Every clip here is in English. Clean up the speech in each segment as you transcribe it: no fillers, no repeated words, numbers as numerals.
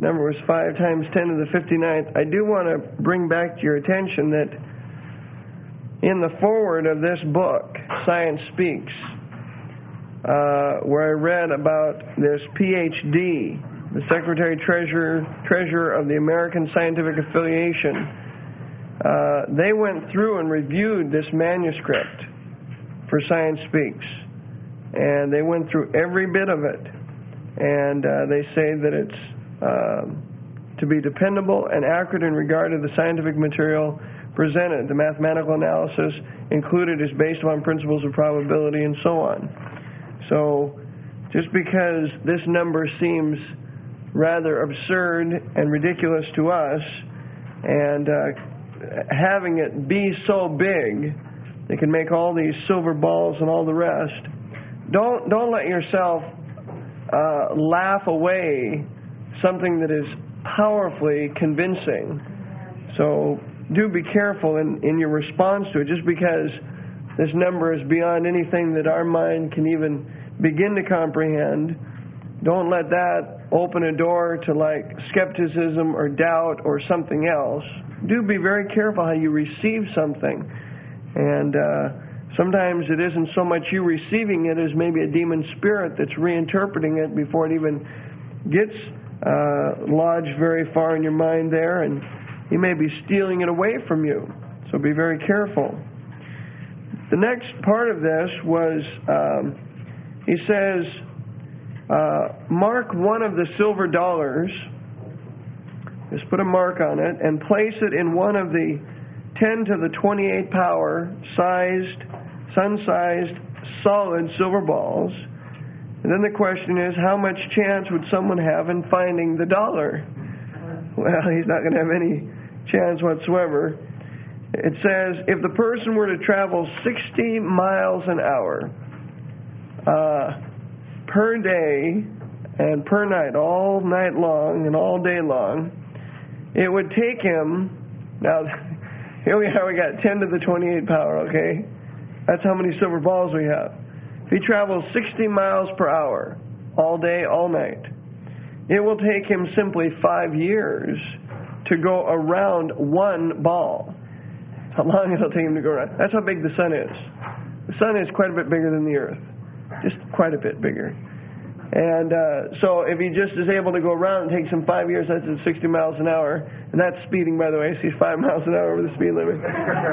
number was 5 times 10 to the 59th. I do want to bring back to your attention that in the foreword of this book, Science Speaks, where I read about this PhD, the Secretary Treasurer of the American Scientific Affiliation, they went through and reviewed this manuscript for Science Speaks, and they went through every bit of it, and they say that it's to be dependable and accurate in regard to the scientific material presented. The mathematical analysis included is based upon principles of probability and so on. So just because this number seems rather absurd and ridiculous to us, and having it be so big, they can make all these silver balls and all the rest. Don't let yourself laugh away something that is powerfully convincing. So do be careful in your response to it. Just because this number is beyond anything that our mind can even begin to comprehend, don't let that open a door to like skepticism or doubt or something else. Do be very careful how you receive something. And sometimes it isn't so much you receiving it as maybe a demon spirit that's reinterpreting it before it even gets lodged very far in your mind there, and he may be stealing it away from you. So be very careful. The next part of this was, he says, mark one of the silver dollars, just put a mark on it, and place it in one of the 10 to the 28 power sun-sized solid silver balls. And then the question is, how much chance would someone have in finding the dollar? Well, he's not going to have any chance whatsoever. It says, if the person were to travel 60 miles an hour per day and per night, all night long and all day long, it would take him, now here we are, we got 10 to the 28 power, okay? That's how many silver balls we have. If he travels 60 miles per hour, all day, all night, it will take him simply 5 years to go around one ball. How long it'll take him to go around. That's how big the sun is. The sun is quite a bit bigger than the earth. Just quite a bit bigger. And so if he just is able to go around, it takes him 5 years, that's at 60 miles an hour. And that's speeding, by the way. So he's 5 miles an hour over the speed limit.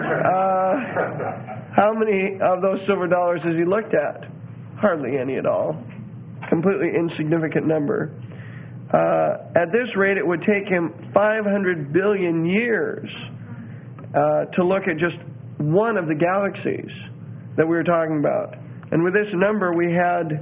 How many of those silver dollars has he looked at? Hardly any at all. Completely insignificant number. At this rate, it would take him 500 billion years to look at just one of the galaxies that we were talking about. And with this number, we had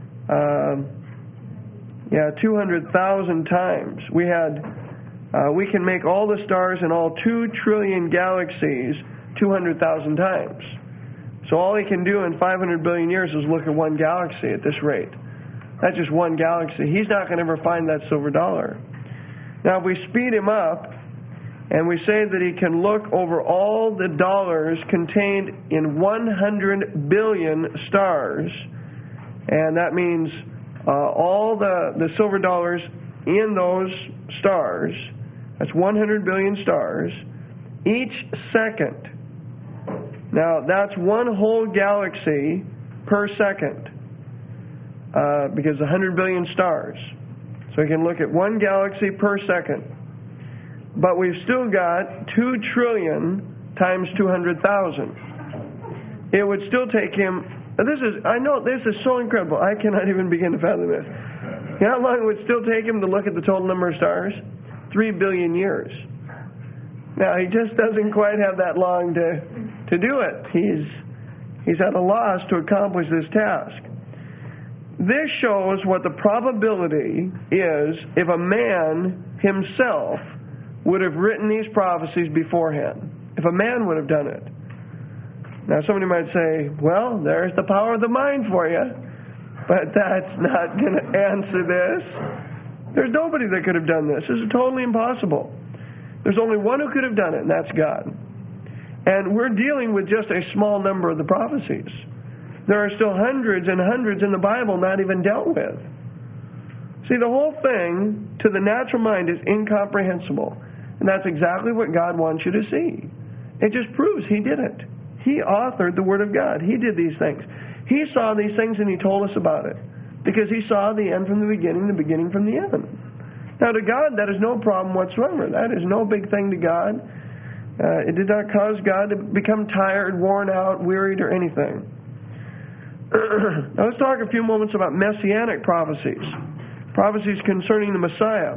200,000 times. We can make all the stars in all 2 trillion galaxies 200,000 times. So all he can do in 500 billion years is look at one galaxy at this rate. That's just one galaxy. He's not going to ever find that silver dollar. Now, if we speed him up and we say that he can look over all the dollars contained in 100 billion stars, and that means all the silver dollars in those stars, that's 100 billion stars, each second. Now, that's one whole galaxy per second, because 100 billion stars. So you can look at one galaxy per second. But we've still got 2 trillion times 200,000. It would still take him, I know this is so incredible, I cannot even begin to fathom this. You know how long it would still take him to look at the total number of stars? 3 billion years. Now, he just doesn't quite have that long to do it. He's at a loss to accomplish this task. This shows what the probability is if a man himself would have written these prophecies beforehand. If a man would have done it. Now, somebody might say, well, there's the power of the mind for you. But that's not going to answer this. There's nobody that could have done this. This is totally impossible. There's only one who could have done it, and that's God. And we're dealing with just a small number of the prophecies. There are still hundreds and hundreds in the Bible not even dealt with. See, the whole thing to the natural mind is incomprehensible. And that's exactly what God wants you to see. It just proves He did it. He authored the Word of God. He did these things. He saw these things and He told us about it. Because He saw the end from the beginning from the end. Now to God, that is no problem whatsoever. That is no big thing to God. It did not cause God to become tired, worn out, wearied, or anything. Now let's talk a few moments about messianic prophecies. Prophecies concerning the Messiah.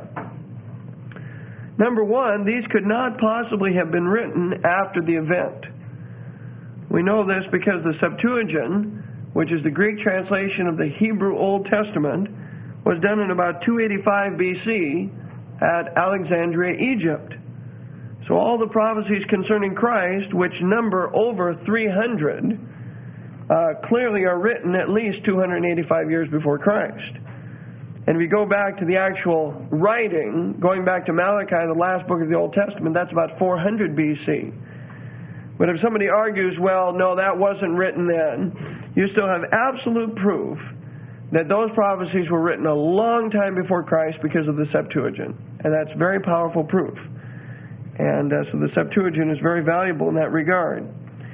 Number one, these could not possibly have been written after the event. We know this because the Septuagint, which is the Greek translation of the Hebrew Old Testament, was done in about 285 BC at Alexandria, Egypt. So all the prophecies concerning Christ, which number over 300, clearly are written at least 285 years before Christ. And if you go back to the actual writing, going back to Malachi, the last book of the Old Testament, that's about 400 BC. But if somebody argues, well, no, that wasn't written then, you still have absolute proof that those prophecies were written a long time before Christ because of the Septuagint. And that's very powerful proof. And so the Septuagint is very valuable in that regard.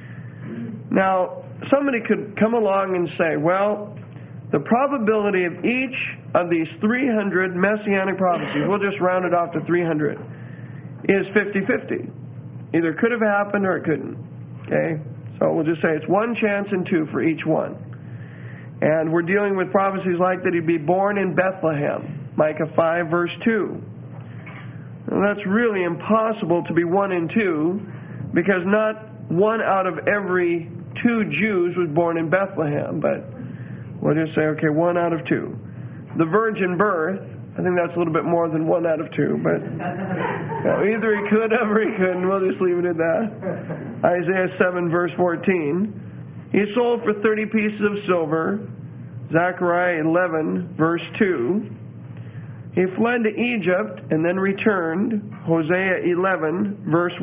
Now, somebody could come along and say, well, the probability of each of these 300 messianic prophecies, we'll just round it off to 300, is 50-50. Either could have happened or it couldn't. Okay? So we'll just say it's 1 chance in 2 for each one. And we're dealing with prophecies like that He'd be born in Bethlehem, Micah 5 verse 2. Now that's really impossible to be 1 in 2, because not 1 out of every 2 Jews was born in Bethlehem, but we'll just say, okay, 1 out of 2. The virgin birth, I think that's a little bit more than 1 out of 2, but either he could have or he couldn't. We'll just leave it at that. Isaiah 7 verse 14. He sold for 30 pieces of silver. Zechariah 11 verse 2. He fled to Egypt and then returned. Hosea 11 verse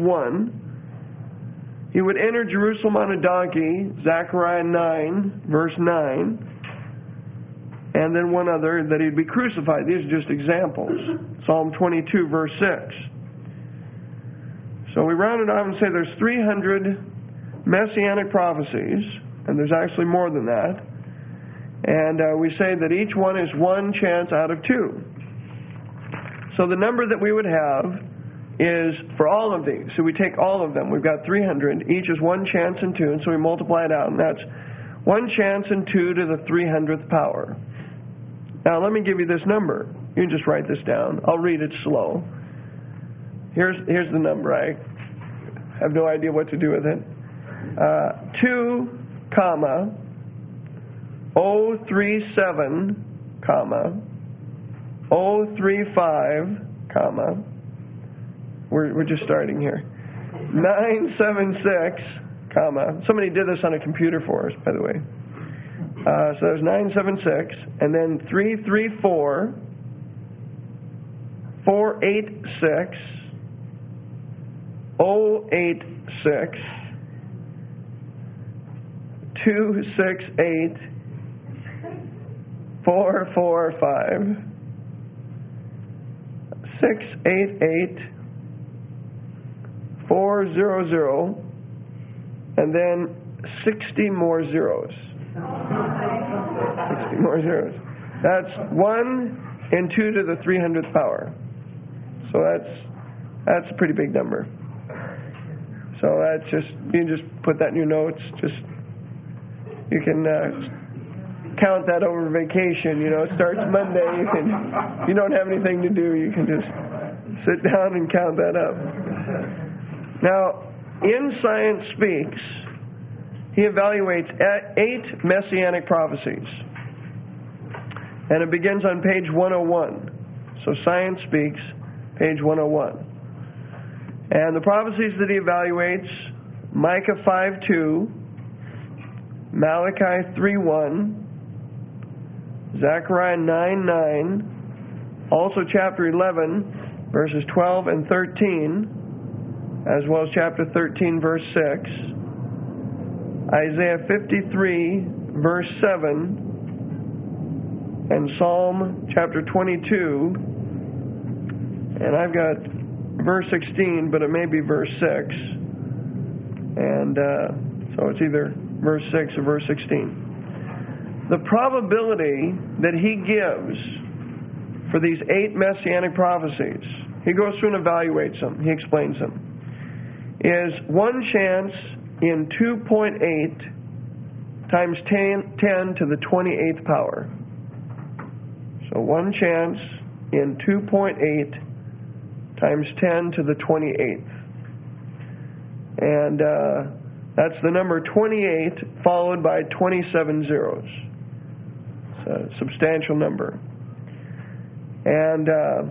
1. He would enter Jerusalem on a donkey. Zechariah 9 verse 9. And then one other, that He'd be crucified. These are just examples. Psalm 22 verse 6. So we round it off and say there's 300 messianic prophecies, and there's actually more than that. And we say that each one is 1 chance out of 2. So the number that we would have is for all of these. So we take all of them. We've got 300. Each is 1 chance in 2, and so we multiply it out, and that's 1 chance in 2 to the 300th power. Now let me give you this number. You can just write this down. I'll read it slow. Here's the number. I have no idea what to do with it. 2, 037, 035, we're just starting here. 976, somebody did this on a computer for us, by the way. So there's 976, and then 334, 486, 086, 268, 445, 688, 400, and then 60 more zeros. 60 more zeros. That's 1 and 2 to the 300th power. So that's a pretty big number. So that's just, you can just put that in your notes. Just, you can count that over vacation. You know, it starts Monday. If you don't have anything to do, you can just sit down and count that up. Now, in Science Speaks, he evaluates 8 messianic prophecies. And it begins on page 101. So Science Speaks, page 101. And the prophecies that he evaluates, Micah 5:2, Malachi 3:1, Zechariah 9:9, also chapter 11, verses 12 and 13, as well as chapter 13, verse 6, Isaiah 53, verse 7, and Psalm chapter 22, And I've got verse 16, but it may be verse 6. And so it's either verse 6 or verse 16. The probability that he gives for these 8 messianic prophecies, he goes through and evaluates them, he explains them, is 1 chance in 2.8 times 10 to the 28th power. So 1 chance in 2.8 times 10 to the 28th. And that's the number 28 followed by 27 zeros. It's a substantial number. And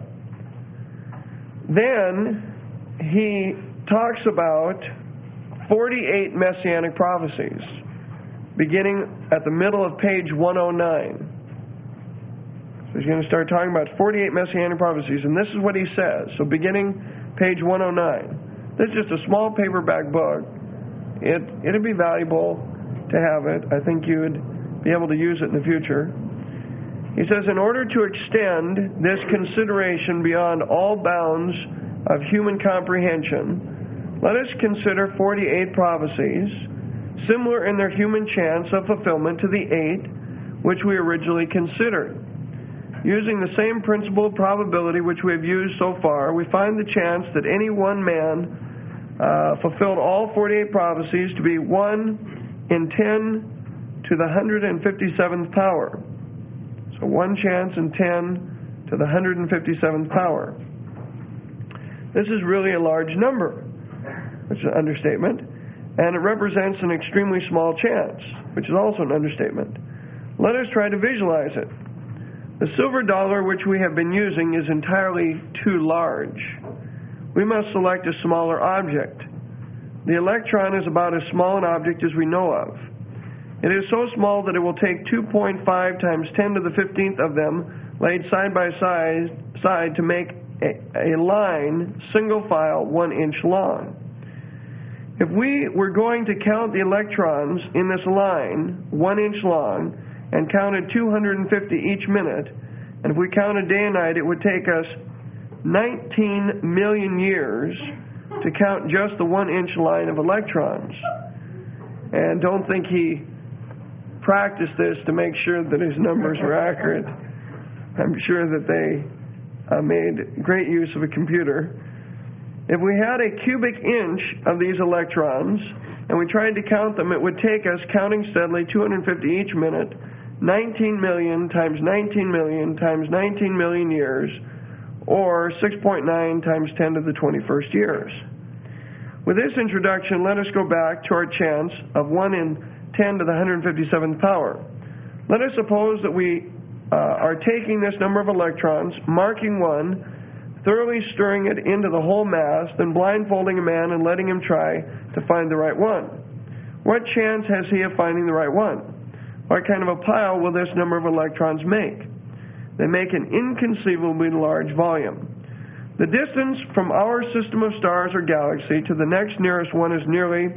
then he talks about 48 messianic prophecies, beginning at the middle of page 109. So he's going to start talking about 48 messianic prophecies, and this is what he says. So beginning page 109. This is just a small paperback book. It'd be valuable to have it. I think you would be able to use it in the future. He says, in order to extend this consideration beyond all bounds of human comprehension, let us consider 48 prophecies, similar in their human chance of fulfillment to the 8 which we originally considered. Using the same principle of probability which we have used so far, we find the chance that any one man fulfilled all 48 prophecies to be 1 in 10 to the 157th power. So 1 chance in 10 to the 157th power. This is really a large number, which is an understatement, and it represents an extremely small chance, which is also an understatement. Let us try to visualize it. The silver dollar which we have been using is entirely too large. We must select a smaller object. The electron is about as small an object as we know of. It is so small that it will take 2.5 times 10 to the 15th of them laid side by side to make a line, single file, 1 inch long. If we were going to count the electrons in this line, 1 inch long, and counted 250 each minute, and if we counted day and night, it would take us 19 million years to count just the 1 inch line of electrons. And don't think he practiced this to make sure that his numbers were accurate. I'm sure that they made great use of a computer. If we had a cubic inch of these electrons and we tried to count them, it would take us, counting steadily, 250 each minute, 19 million times 19 million times 19 million years, or 6.9 times 10 to the 21st years. With this introduction, let us go back to our chance of 1 in 10 to the 157th power. Let us suppose that we are taking this number of electrons, marking one, thoroughly stirring it into the whole mass, then blindfolding a man and letting him try to find the right one. What chance has he of finding the right one? What kind of a pile will this number of electrons make? They make an inconceivably large volume. The distance from our system of stars or galaxy to the next nearest one is nearly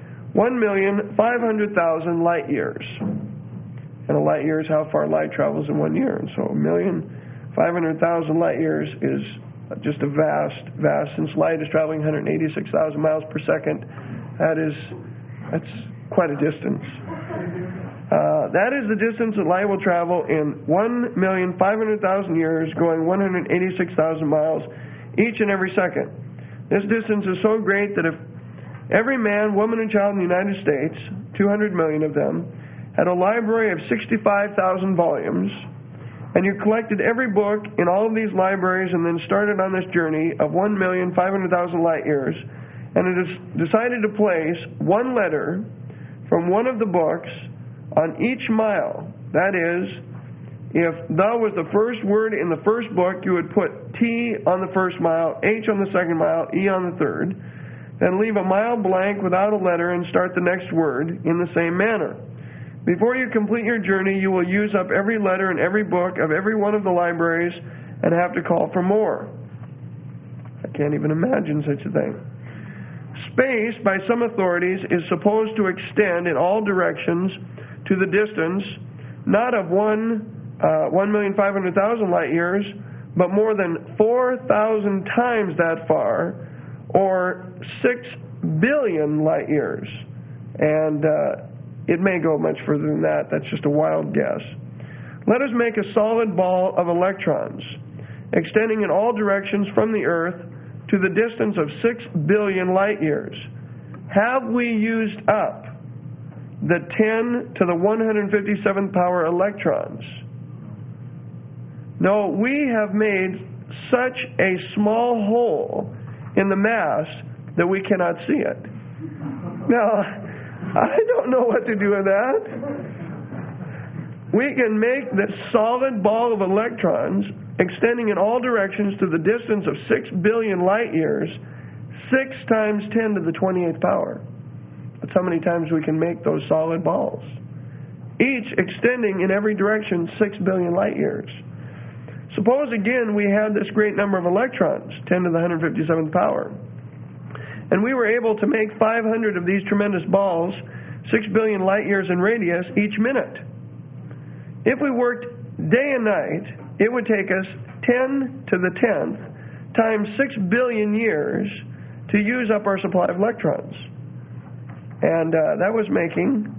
1,500,000 light years. And a light year is how far light travels in 1 year. And so 1,500,000 light years is just a vast, since light is traveling 186,000 miles per second, that's quite a distance. That is the distance that light will travel in 1,500,000 years, going 186,000 miles each and every second. This distance is so great that if every man, woman, and child in the United States, 200 million of them, had a library of 65,000 volumes, and you collected every book in all of these libraries and then started on this journey of 1,500,000 light years, and it is decided to place one letter from one of the books on each mile. That is, if thou was the first word in the first book, you would put T on the first mile, H on the second mile, E on the third, then leave a mile blank without a letter and start the next word in the same manner. Before you complete your journey, you will use up every letter in every book of every one of the libraries and have to call for more. I can't even imagine such a thing. Space, by some authorities, is supposed to extend in all directions to the distance not of 1,500,000 light years, but more than 4,000 times that far, or 6 billion light years. And it may go much further than that. That's just a wild guess. Let us make a solid ball of electrons, extending in all directions from the Earth to the distance of 6 billion light years. Have we used up the 10 to the 157th power electrons? No, we have made such a small hole in the mass that we cannot see it. Now, I don't know what to do with that. We can make this solid ball of electrons extending in all directions to the distance of 6 billion light years, 6 times 10 to the 28th power. That's how many times we can make those solid balls. Each extending in every direction 6 billion light years. Suppose again we had this great number of electrons, 10 to the 157th power, and we were able to make 500 of these tremendous balls, 6 billion light years in radius each minute. If we worked day and night, it would take us 10 to the 10th times 6 billion years to use up our supply of electrons. And that was making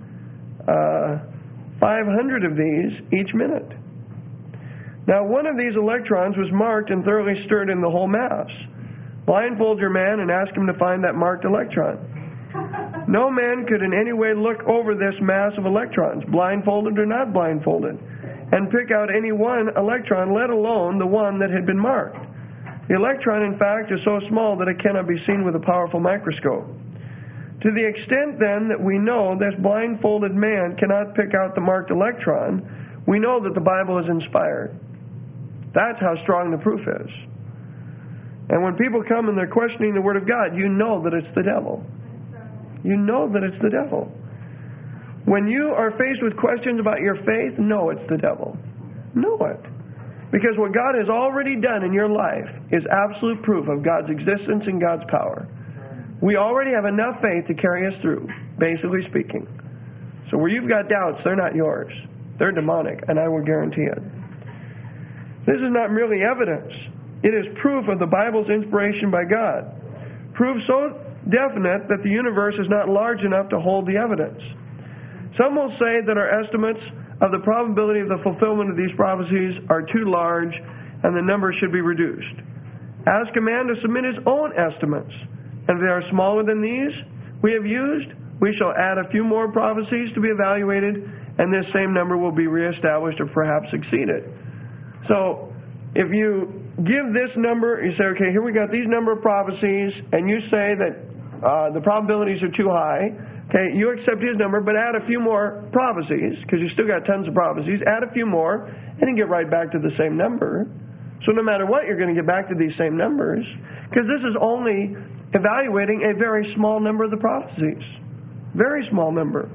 500 of these each minute. Now, one of these electrons was marked and thoroughly stirred in the whole mass. Blindfold your man and ask him to find that marked electron. No man could in any way look over this mass of electrons, blindfolded or not blindfolded, and pick out any one electron, let alone the one that had been marked. The electron, in fact, is so small that it cannot be seen with a powerful microscope. To the extent, then, that we know this blindfolded man cannot pick out the marked electron, we know that the Bible is inspired. That's how strong the proof is. And when people come and they're questioning the Word of God, you know that it's the devil. You know that it's the devil. When you are faced with questions about your faith, know it's the devil. Know it. Because what God has already done in your life is absolute proof of God's existence and God's power. We already have enough faith to carry us through, basically speaking. So where you've got doubts, they're not yours. They're demonic, and I will guarantee it. This is not merely evidence. It is proof of the Bible's inspiration by God. Proof so definite that the universe is not large enough to hold the evidence. Some will say that our estimates of the probability of the fulfillment of these prophecies are too large and the number should be reduced. Ask a man to submit his own estimates, and if they are smaller than these we have used, we shall add a few more prophecies to be evaluated, and this same number will be reestablished or perhaps exceeded. So, if you give this number, you say, okay, here we got these number of prophecies, and you say that the probabilities are too high. Okay, you accept his number, but add a few more prophecies, because you still got tons of prophecies. Add a few more, and you get right back to the same number. So no matter what, you're going to get back to these same numbers, because this is only evaluating a very small number of the prophecies. Very small number.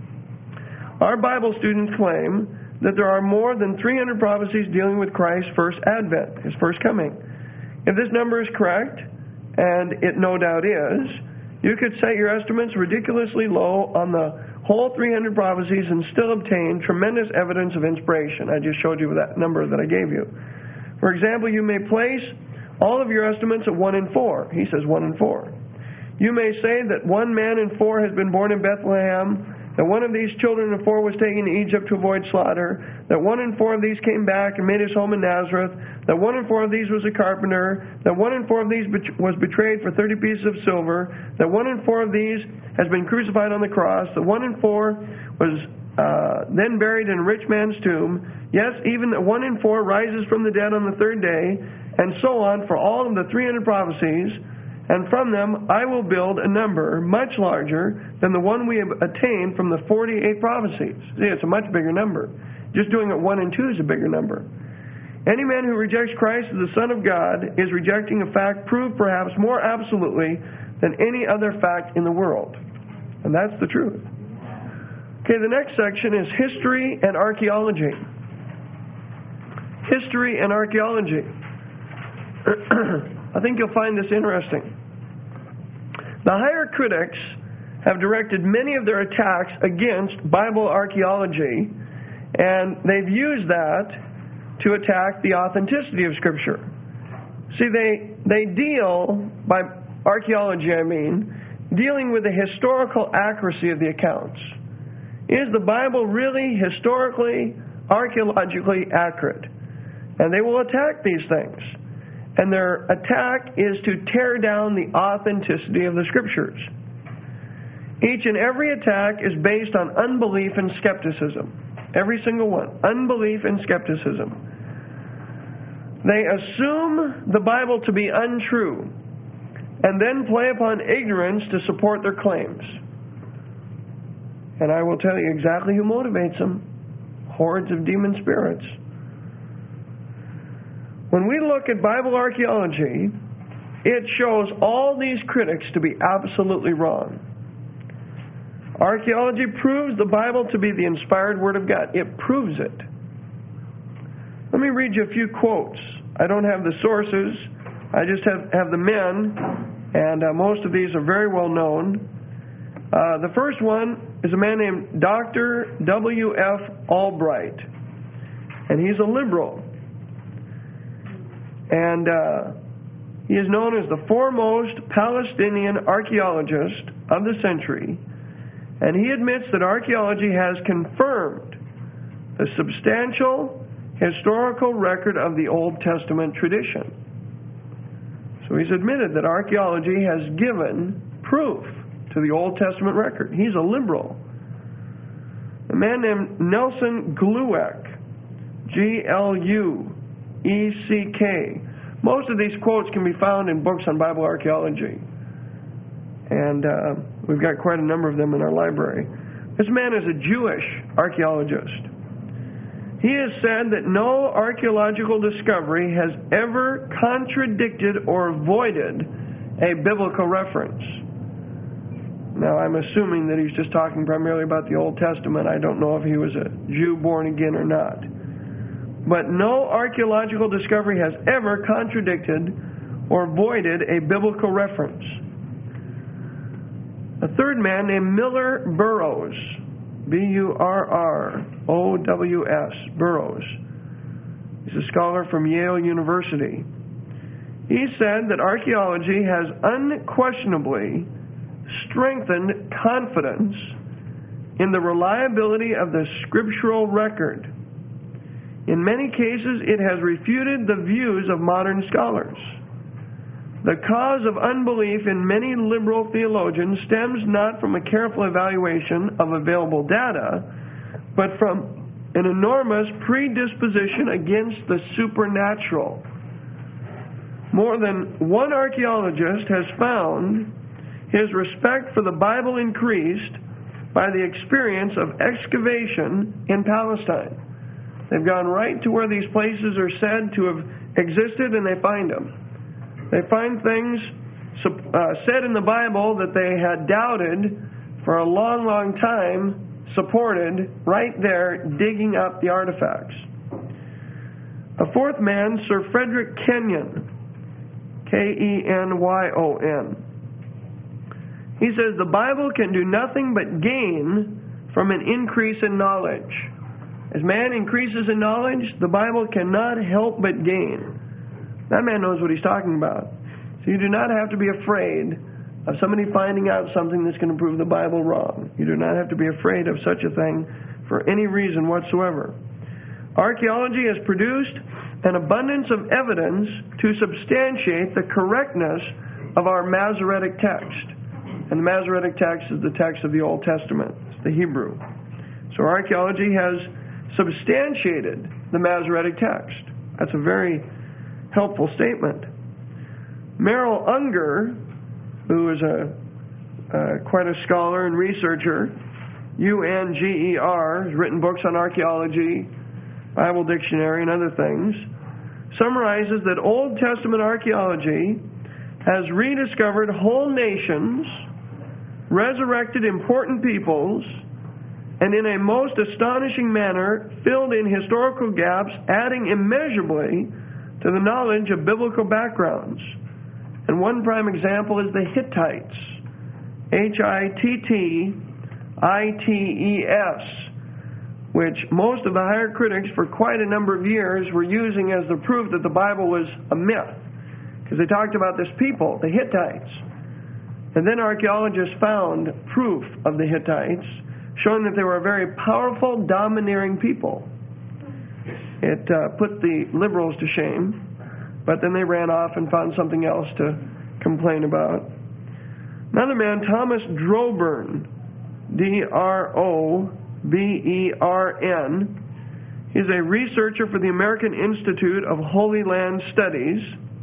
Our Bible students claim that there are more than 300 prophecies dealing with Christ's first advent, his first coming. If this number is correct, and it no doubt is, you could set your estimates ridiculously low on the whole 300 prophecies and still obtain tremendous evidence of inspiration. I just showed you that number that I gave you. For example, you may place all of your estimates at 1 in 4. He says 1 in 4. You may say that 1 man in 4 has been born in Bethlehem, that 1 of these children of 4 was taken to Egypt to avoid slaughter, that 1 in 4 of these came back and made his home in Nazareth, that 1 in 4 of these was a carpenter, that 1 in 4 of these was betrayed for 30 pieces of silver, that 1 in 4 of these has been crucified on the cross, that 1 in 4 was then buried in a rich man's tomb, yes, even that 1 in 4 rises from the dead on the 3rd day, and so on for all of the 300 prophecies. And from them I will build a number much larger than the one we have attained from the 48 prophecies. See, it's a much bigger number. Just doing it 1 and 2 is a bigger number. Any man who rejects Christ as the Son of God is rejecting a fact proved perhaps more absolutely than any other fact in the world. And that's the truth. Okay, the next section is history and archaeology. History and archaeology. I think you'll find this interesting. The higher critics have directed many of their attacks against Bible archaeology, and they've used that to attack the authenticity of Scripture. See, they deal, by archaeology dealing with the historical accuracy of the accounts. Is the Bible really historically, archaeologically accurate? And they will attack these things. And their attack is to tear down the authenticity of the Scriptures. Each and every attack is based on unbelief and skepticism. Every single one. Unbelief and skepticism. They assume the Bible to be untrue and then play upon ignorance to support their claims. And I will tell you exactly who motivates them. Hordes of demon spirits. When we look at Bible archaeology, it shows all these critics to be absolutely wrong. Archaeology proves the Bible to be the inspired Word of God. It proves it. Let me read you a few quotes. I don't have the sources. I just have the men, and most of these are very well known. The first one is a man named Dr. W.F. Albright, and he's a liberal. And he is known as the foremost Palestinian archaeologist of the century, and he admits that archaeology has confirmed the substantial historical record of the Old Testament tradition. So he's admitted that archaeology has given proof to the Old Testament record. He's a liberal. A man named Nelson Glueck, G-L-U-E-C-K. Most of these quotes can be found in books on Bible archaeology. And we've got quite a number of them in our library. This man is a Jewish archaeologist. He has said that no archaeological discovery has ever contradicted or voided a biblical reference. Now, I'm assuming that he's just talking primarily about the Old Testament. I don't know if he was a Jew born again or not. But no archaeological discovery has ever contradicted or voided a biblical reference. A third man named Miller Burrows, B-U-R-R-O-W-S, Burrows. He's a scholar from Yale University. He said that archaeology has unquestionably strengthened confidence in the reliability of the scriptural record. In many cases, it has refuted the views of modern scholars. The cause of unbelief in many liberal theologians stems not from a careful evaluation of available data, but from an enormous predisposition against the supernatural. More than one archaeologist has found his respect for the Bible increased by the experience of excavation in Palestine. They've gone right to where these places are said to have existed, and they find them. They find things said in the Bible that they had doubted for a long, long time, supported right there, digging up the artifacts. A fourth man, Sir Frederick Kenyon, K-E-N-Y-O-N. He says the Bible can do nothing but gain from an increase in knowledge. As man increases in knowledge, the Bible cannot help but gain. That man knows what he's talking about. So you do not have to be afraid of somebody finding out something that's going to prove the Bible wrong. You do not have to be afraid of such a thing for any reason whatsoever. Archaeology has produced an abundance of evidence to substantiate the correctness of our Masoretic text. And the Masoretic text is the text of the Old Testament. It's the Hebrew. So archaeology has substantiated the Masoretic text. That's a very helpful statement. Merrill Unger, who is quite a scholar and researcher, U-N-G-E-R, has written books on archaeology, Bible dictionary, and other things, summarizes that Old Testament archaeology has rediscovered whole nations, resurrected important peoples, and in a most astonishing manner filled in historical gaps, adding immeasurably to the knowledge of biblical backgrounds. And one prime example is the Hittites, H-I-T-T-I-T-E-S, which most of the higher critics for quite a number of years were using as the proof that the Bible was a myth. Because they talked about this people, the Hittites. And then archaeologists found proof of the Hittites, showing that they were a very powerful, domineering people. It put the liberals to shame, but then they ran off and found something else to complain about. Another man, Thomas Drobern, D-R-O-B-E-R-N, he's a researcher for the American Institute of Holy Land Studies.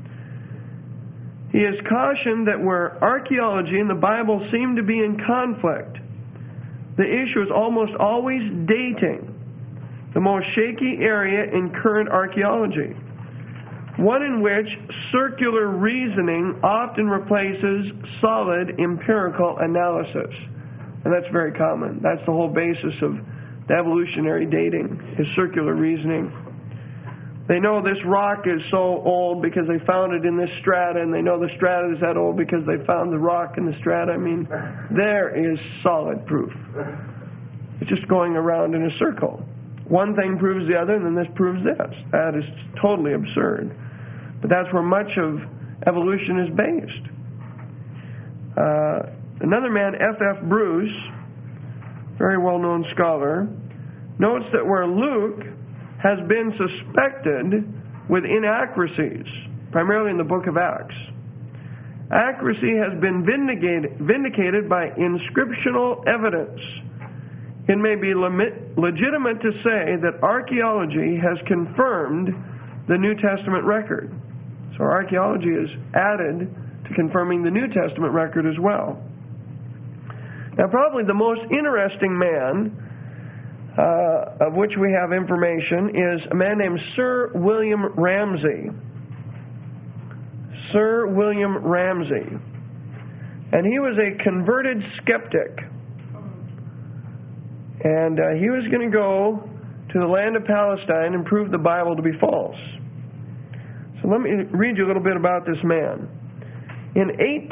He has cautioned that where archaeology and the Bible seem to be in conflict, the issue is almost always dating, the most shaky area in current archaeology, one in which circular reasoning often replaces solid empirical analysis. And that's very common. That's the whole basis of the evolutionary dating, is circular reasoning. They know this rock is so old because they found it in this strata, and they know the strata is that old because they found the rock in the strata. I mean, there is solid proof. It's just going around in a circle. One thing proves the other, and then this proves this. That is totally absurd. But that's where much of evolution is based. Another man, F.F. Bruce, very well-known scholar, notes that where Luke has been suspected with inaccuracies, primarily in the book of Acts, accuracy has been vindicated by inscriptional evidence. It may be legitimate to say that archaeology has confirmed the New Testament record. So archaeology is added to confirming the New Testament record as well. Now, probably the most interesting man of which we have information is a man named Sir William Ramsay. Sir William Ramsay. And he was a converted skeptic. And he was going to go to the land of Palestine and prove the Bible to be false. So let me read you a little bit about this man. In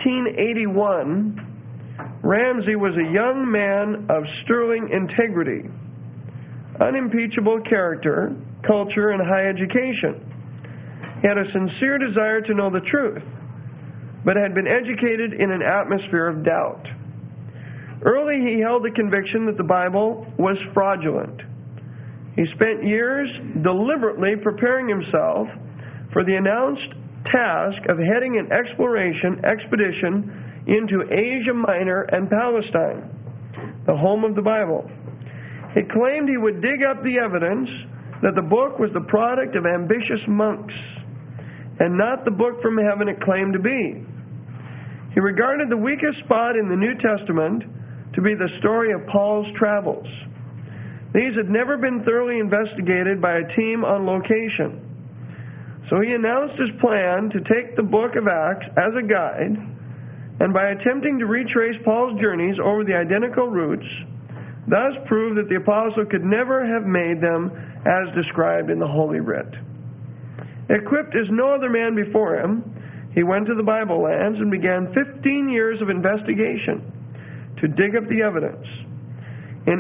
1881, Ramsay was a young man of sterling integrity, unimpeachable character, culture, and high education. He had a sincere desire to know the truth, but had been educated in an atmosphere of doubt. Early, he held the conviction that the Bible was fraudulent. He spent years deliberately preparing himself for the announced task of heading an expedition into Asia Minor and Palestine, the home of the Bible. He claimed he would dig up the evidence that the book was the product of ambitious monks and not the book from heaven it claimed to be. He regarded the weakest spot in the New Testament to be the story of Paul's travels. These had never been thoroughly investigated by a team on location. So he announced his plan to take the book of Acts as a guide, and by attempting to retrace Paul's journeys over the identical routes, thus prove that the apostle could never have made them as described in the Holy Writ. Equipped as no other man before him, he went to the Bible lands and began 15 years of investigation to dig up the evidence. In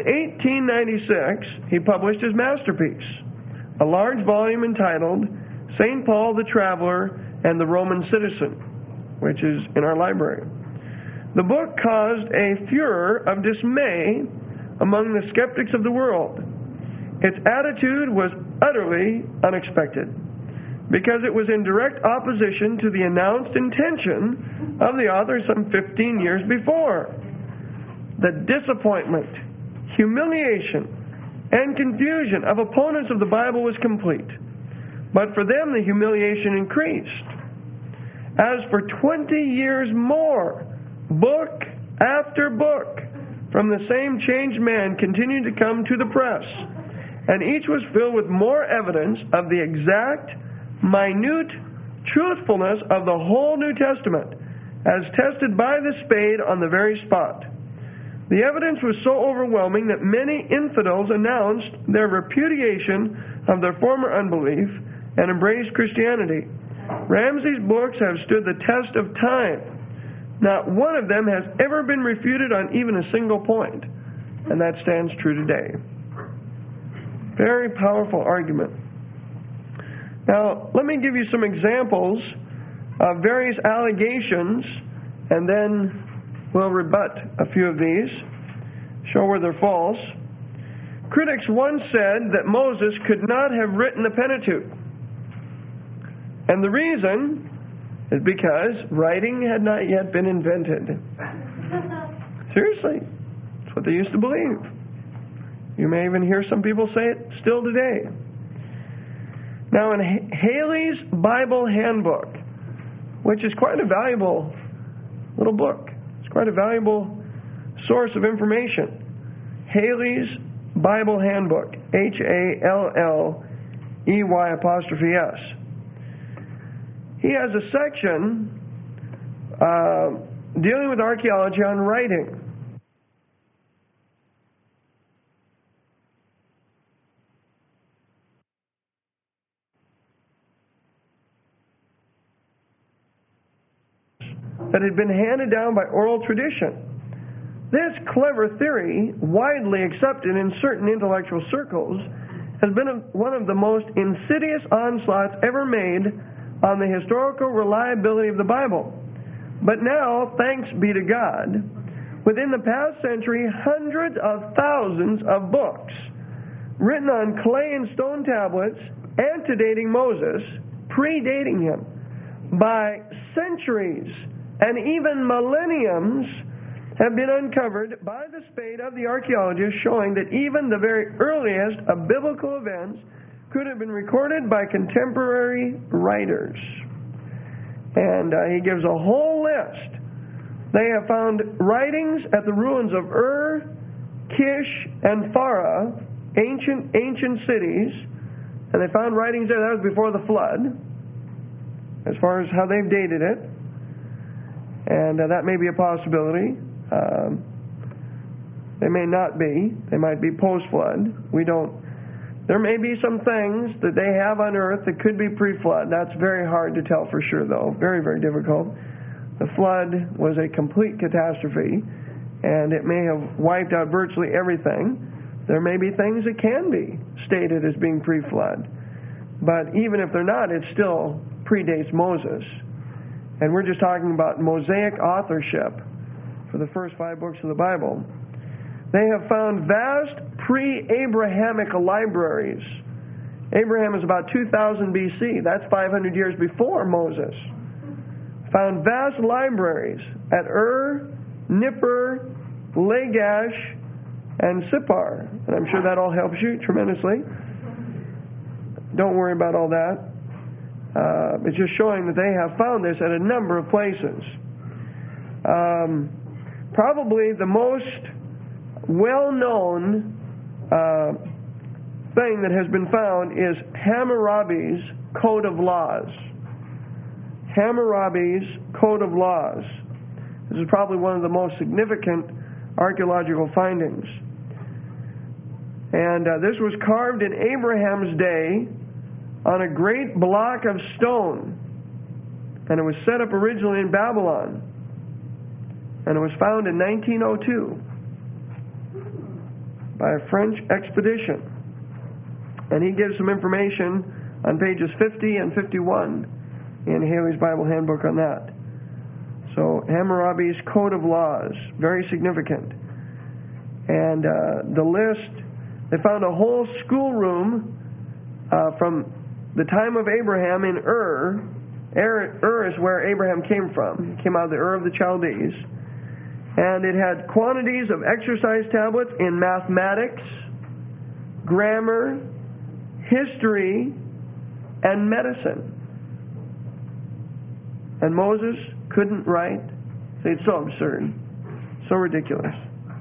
1896, he published his masterpiece, a large volume entitled St. Paul the Traveler and the Roman Citizen, which is in our library. The book caused a furor of dismay among the skeptics of the world. Its attitude was utterly unexpected, because it was in direct opposition to the announced intention of the author some 15 years before. The disappointment, humiliation, and confusion of opponents of the Bible was complete. But for them, the humiliation increased. As for 20 years more, book after book from the same changed man continued to come to the press, and each was filled with more evidence of the exact, minute truthfulness of the whole New Testament, as tested by the spade on the very spot. The evidence was so overwhelming that many infidels announced their repudiation of their former unbelief and embraced Christianity. Ramsay's books have stood the test of time. Not one of them has ever been refuted on even a single point, and that stands true today. Very powerful argument. Now, let me give you some examples of various allegations, and then we'll rebut a few of these, show where they're false. Critics once said that Moses could not have written the Pentateuch. And the reason is because writing had not yet been invented. Seriously, that's what they used to believe. You may even hear some people say it still today. Now, in Haley's Bible Handbook, which is quite a valuable little book, it's quite a valuable source of information. Haley's Bible Handbook, HALLEY''S. He has a section dealing with archaeology on writing. That had been handed down by oral tradition. This clever theory, widely accepted in certain intellectual circles, has been one of the most insidious onslaughts ever made on the historical reliability of the Bible. But now, thanks be to God, within the past century, hundreds of thousands of books written on clay and stone tablets antedating Moses, predating him by centuries and even millenniums, have been uncovered by the spade of the archaeologists, showing that even the very earliest of biblical events could have been recorded by contemporary writers. And he gives a whole list. They have found writings at the ruins of Ur, Kish, and Farah, ancient cities, and they found writings there. That was before the flood, as far as how they've dated it. And that may be a possibility. They may not be. They might be post-flood. There may be some things that they have unearthed that could be pre-flood. That's very hard to tell for sure, though. Very, very difficult. The flood was a complete catastrophe, and it may have wiped out virtually everything. There may be things that can be stated as being pre-flood. But even if they're not, it still predates Moses. And we're just talking about Mosaic authorship for the first 5 books of the Bible. They have found vast pre-Abrahamic libraries. Abraham is about 2000 BC. That's 500 years before Moses. Found vast libraries at Ur, Nippur, Lagash, and Sippar. And I'm sure that all helps you tremendously. Don't worry about all that. It's just showing that they have found this at a number of places. Probably the most well-known thing that has been found is Hammurabi's Code of Laws. Hammurabi's Code of Laws. This is probably one of the most significant archaeological findings. And this was carved in Abraham's day on a great block of stone. And it was set up originally in Babylon. And it was found in 1902 by a French expedition. And he gives some information on pages 50 and 51 in Haley's Bible Handbook on that. So Hammurabi's Code of Laws, very significant. And the list, they found a whole schoolroom from the time of Abraham in Ur. Ur is where Abraham came from. He came out of the Ur of the Chaldees. And it had quantities of exercise tablets in mathematics, grammar, history, and medicine. And Moses couldn't write. It's so absurd, so ridiculous.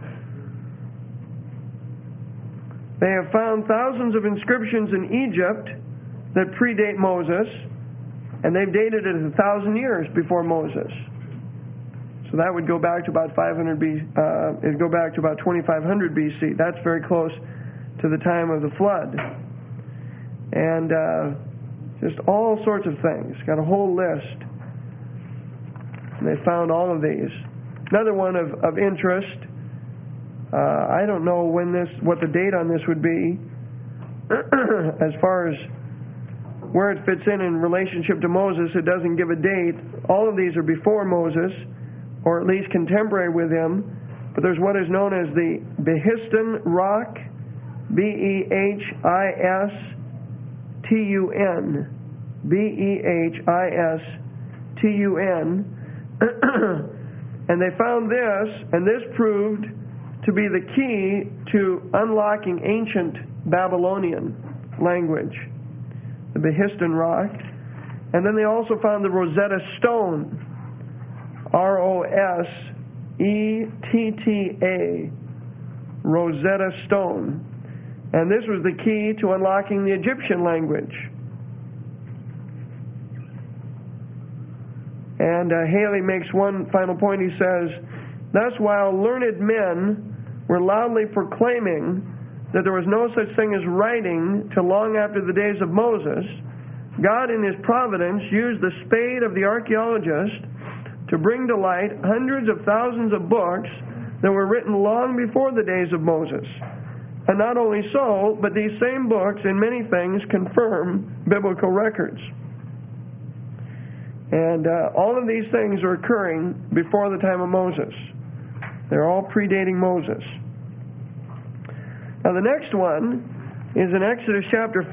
They have found thousands of inscriptions in Egypt that predate Moses, and they've dated it 1,000 years before Moses. So that would go back to about 500 it'd go back to about 2500 BC. That's very close to the time of the flood. And just all sorts of things. Got a whole list. And they found all of these. Another one of interest. I don't know what the date on this would be. as far as where it fits in relationship to Moses, it doesn't give a date. All of these are before Moses, or at least contemporary with him. But there's what is known as the Behistun Rock, Behistun, Behistun, and they found this, and this proved to be the key to unlocking ancient Babylonian language, the Behistun Rock. And then they also found the Rosetta Stone, Rossetta, Rosetta Stone. And this was the key to unlocking the Egyptian language. And Haley makes one final point. He says, thus, while learned men were loudly proclaiming that there was no such thing as writing till long after the days of Moses, God in His providence used the spade of the archaeologist to bring to light hundreds of thousands of books that were written long before the days of Moses. And not only so, but these same books in many things confirm biblical records. And all of these things are occurring before the time of Moses. They're all predating Moses. Now the next one is in Exodus chapter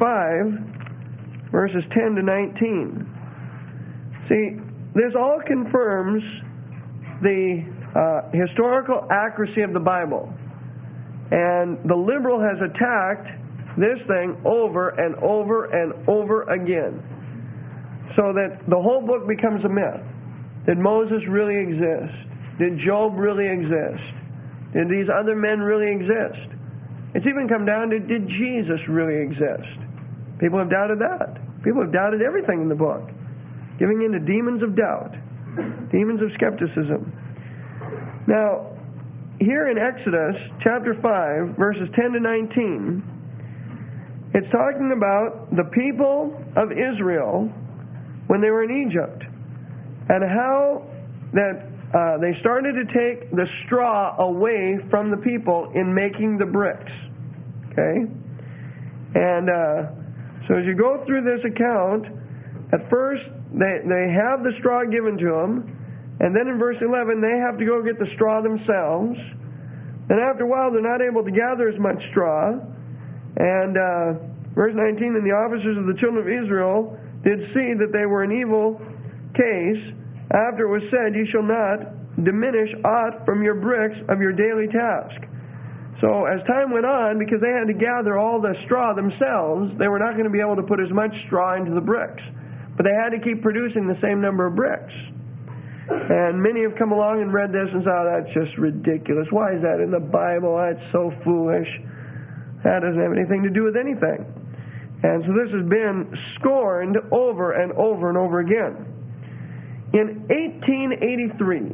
5, verses 10 to 19. See, this all confirms the historical accuracy of the Bible. And the liberal has attacked this thing over and over and over again, so that the whole book becomes a myth. Did Moses really exist? Did Job really exist? Did these other men really exist? It's even come down to, did Jesus really exist? People have doubted that. People have doubted everything in the book, giving in to demons of doubt, demons of skepticism. Now, here in Exodus chapter 5, verses 10 to 19, it's talking about the people of Israel when they were in Egypt, and how that they started to take the straw away from the people in making the bricks. Okay? And so as you go through this account, at first they have the straw given to them, and then in verse 11 they have to go get the straw themselves. And after a while they're not able to gather as much straw. And verse 19, and the officers of the children of Israel did see that they were in evil case, after it was said, you shall not diminish aught from your bricks of your daily task. So as time went on, because they had to gather all the straw themselves, they were not going to be able to put as much straw into the bricks. But they had to keep producing the same number of bricks. And many have come along and read this and said, oh, that's just ridiculous. Why is that in the Bible? That's so foolish. That doesn't have anything to do with anything. And so this has been scorned over and over and over again. In 1883,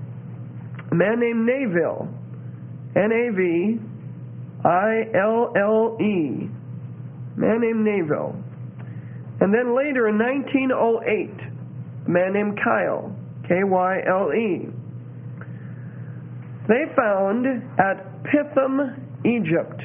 a man named Naville, Naville, man named Naville. And then later in 1908, a man named Kyle, Kyle. They found at Pithom, Egypt,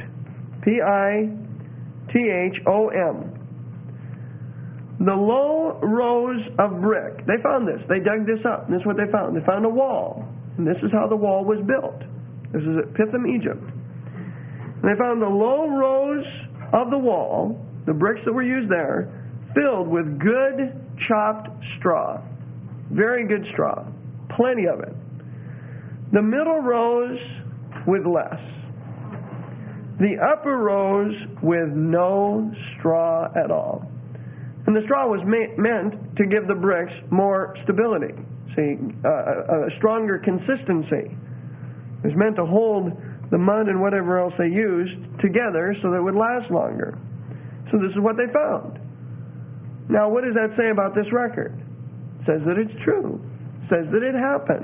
Pithom, the low rows of brick. They found this. They dug this up. And this is what they found. They found a wall. And this is how the wall was built. This is at Pithom, Egypt. And they found the low rows of the wall, the bricks that were used there, filled with good chopped straw. Very good straw. Plenty of it. The middle rows with less. The upper rows with no straw at all. And the straw was meant to give the bricks more stability. See, a stronger consistency. It was meant to hold the mud and whatever else they used together so that it would last longer. So this is what they found. Now, what does that say about this record? It says that it's true. It says that it happened.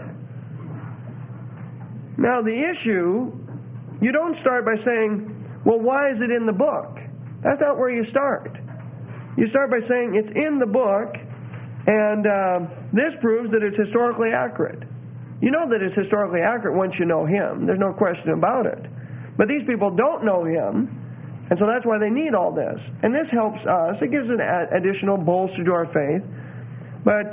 Now, the issue, you don't start by saying, well, why is it in the book? That's not where you start. You start by saying it's in the book, and this proves that it's historically accurate. You know that it's historically accurate once you know him. There's no question about it. But these people don't know him, And so that's why they need all this. And this helps us. It gives an additional bolster to our faith. But,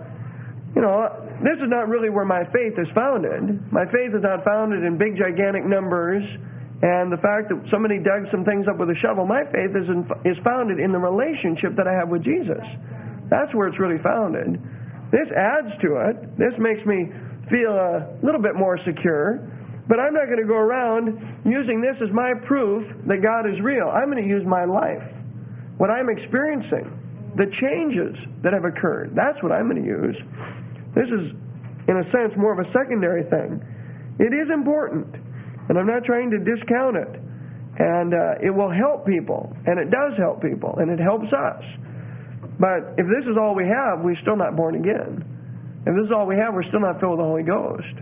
this is not really where my faith is founded. My faith is not founded in big, gigantic numbers and the fact that somebody dug some things up with a shovel. My faith is founded in the relationship that I have with Jesus. That's where it's really founded. This adds to it. This makes me feel a little bit more secure. But I'm not going to go around using this as my proof that God is real. I'm going to use my life, what I'm experiencing, the changes that have occurred. That's what I'm going to use. This is, in a sense, more of a secondary thing. It is important, and I'm not trying to discount it. And it will help people, and it does help people, and it helps us. But if this is all we have, we're still not born again. If this is all we have, we're still not filled with the Holy Ghost.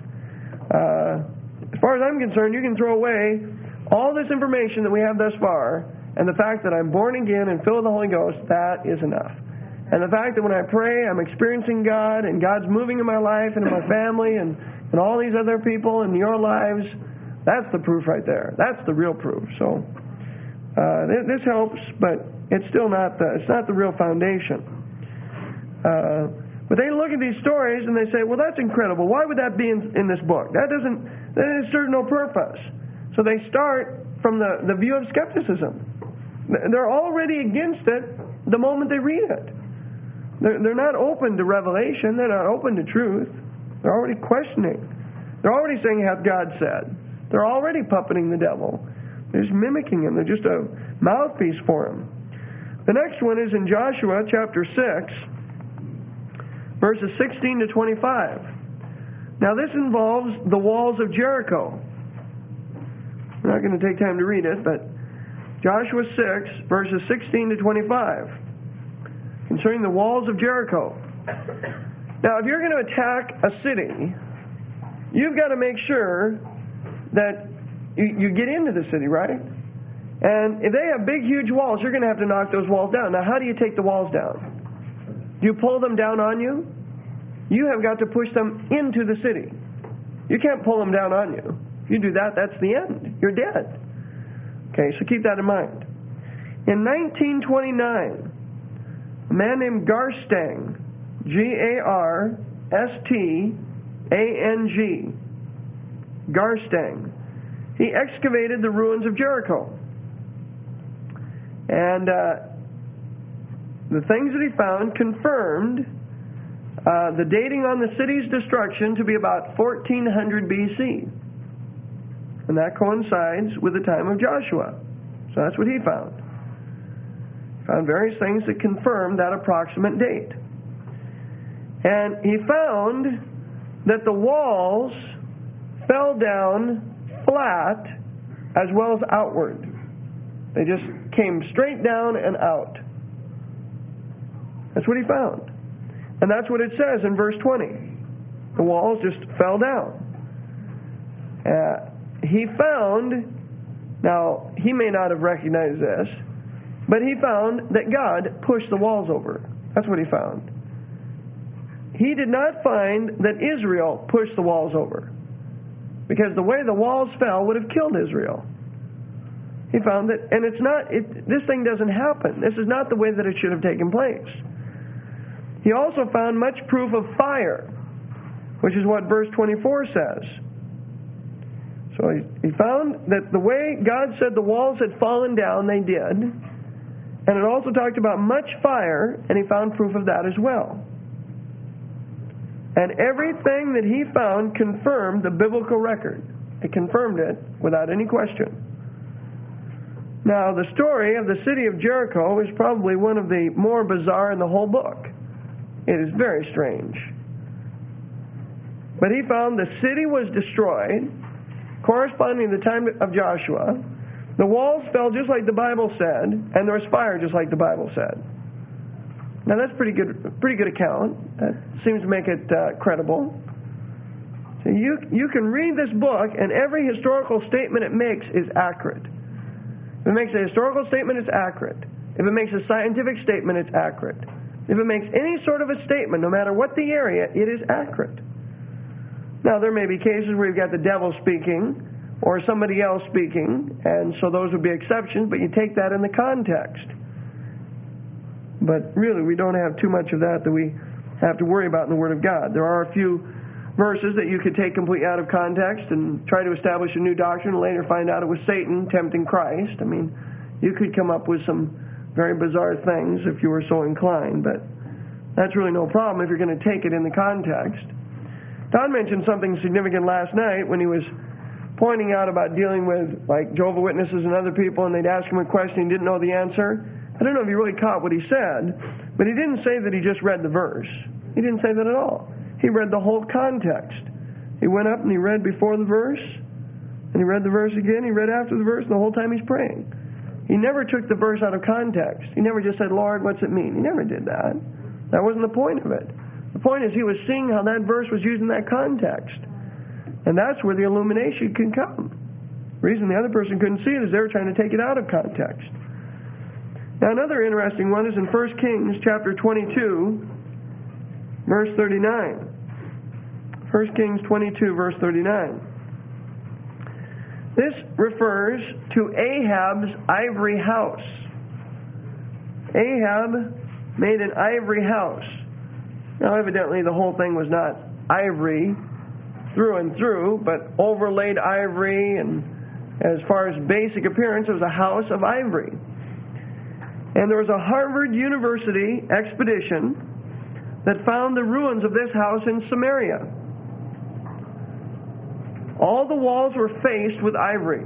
As far as I'm concerned, you can throw away all this information that we have thus far, and the fact that I'm born again and filled with the Holy Ghost, that is enough. And the fact that when I pray, I'm experiencing God, and God's moving in my life and in my family and all these other people in your lives, that's the proof right there. That's the real proof. So this helps, but it's still not the real foundation. But they look at these stories and they say, well, that's incredible. Why would that be in this book? That serves no purpose. So they start from the view of skepticism. They're already against it the moment they read it. They're not open to revelation. They're not open to truth. They're already questioning. They're already saying, hath God said? They're already puppeting the devil. They're just mimicking him. They're just a mouthpiece for him. The next one is in Joshua chapter 6, verses 16 to 25. Now this involves the walls of Jericho. I'm not going to take time to read it, but Joshua 6, verses 16 to 25. Concerning the walls of Jericho. Now, if you're going to attack a city, you've got to make sure that you get into the city, right? And if they have big, huge walls, you're going to have to knock those walls down. Now, how do you take the walls down? Do you pull them down on you? You have got to push them into the city. You can't pull them down on you. If you do that, that's the end. You're dead. Okay, so keep that in mind. In 1929, a man named Garstang, G-A-R-S-T-A-N-G, Garstang, he excavated the ruins of Jericho. And the things that he found confirmed the dating on the city's destruction to be about 1400 BC. And that coincides with the time of Joshua. So that's what he found. Found various things that confirm that approximate date. And he found that the walls fell down flat as well as outward. They just came straight down and out. That's what he found. And that's what it says in verse 20. The walls just fell down. He found, now he may not have recognized this, but he found that God pushed the walls over. That's what he found. He did not find that Israel pushed the walls over, because the way the walls fell would have killed Israel. He found that, and this thing doesn't happen. This is not the way that it should have taken place. He also found much proof of fire, which is what verse 24 says. So he found that the way God said the walls had fallen down, they did. And it also talked about much fire, and he found proof of that as well. And everything that he found confirmed the biblical record. It confirmed it without any question. Now, the story of the city of Jericho is probably one of the more bizarre in the whole book. It is very strange. But he found the city was destroyed, corresponding to the time of Joshua. The walls fell just like the Bible said, and there was fire just like the Bible said. Now that's pretty good account. That seems to make it credible. So you can read this book, and every historical statement it makes is accurate. If it makes a historical statement, it's accurate. If it makes a scientific statement, it's accurate. If it makes any sort of a statement, no matter what the area, it is accurate. Now, there may be cases where you've got the devil speaking, or somebody else speaking, and so those would be exceptions, but you take that in the context. But really, we don't have too much of that we have to worry about in the Word of God. There are a few verses that you could take completely out of context and try to establish a new doctrine and later find out it was Satan tempting Christ. I mean, you could come up with some very bizarre things if you were so inclined, but that's really no problem if you're going to take it in the context. Don mentioned something significant last night when he was pointing out about dealing with, like, Jehovah's Witnesses and other people, and they'd ask him a question and he didn't know the answer. I don't know if you really caught what he said, but he didn't say that he just read the verse. He didn't say that at all. He read the whole context. He went up and he read before the verse, and he read the verse again, he read after the verse, and the whole time he's praying. He never took the verse out of context. He never just said, Lord, what's it mean? He never did that. That wasn't the point of it. The point is he was seeing how that verse was used in that context. And that's where the illumination can come. The reason the other person couldn't see it is they were trying to take it out of context. Now another interesting one is in 1 Kings chapter 22, verse 39. 1 Kings 22, verse 39. This refers to Ahab's ivory house. Ahab made an ivory house. Now evidently the whole thing was not ivory through and through, but overlaid ivory, and as far as basic appearance, it was a house of ivory. And there was a Harvard University expedition that found the ruins of this house in Samaria. All the walls were faced with ivory.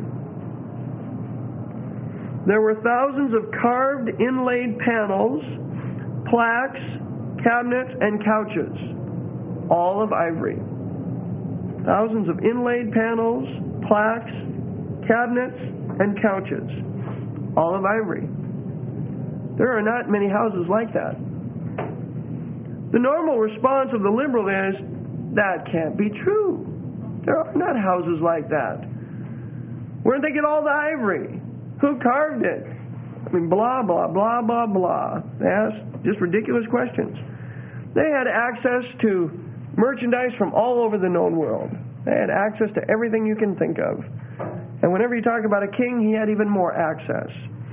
There were thousands of carved inlaid panels, plaques, cabinets, and couches, all of ivory. Thousands of inlaid panels, plaques, cabinets, and couches, all of ivory. There are not many houses like that. The normal response of the liberal is, that can't be true. There are not houses like that. Where did they get all the ivory? Who carved it? I mean, blah, blah, blah, blah, blah. They asked just ridiculous questions. They had access to merchandise from all over the known world. They had access to everything you can think of. And whenever you talk about a king, he had even more access.